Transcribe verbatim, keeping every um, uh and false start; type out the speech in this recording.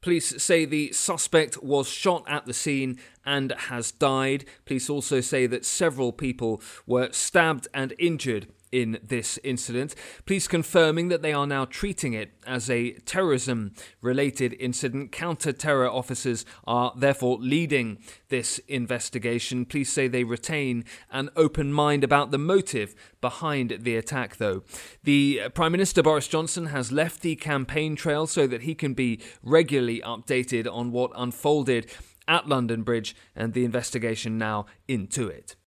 Police say the suspect was shot at the scene and has died. Police also say that several people were stabbed and injured in this incident. Police confirming that they are now treating it as a terrorism-related incident. Counter-terror officers are therefore leading this investigation. Police say they retain an open mind about the motive behind the attack, though. The Prime Minister Boris Johnson has left the campaign trail so that he can be regularly updated on what unfolded at London Bridge and the investigation now into it.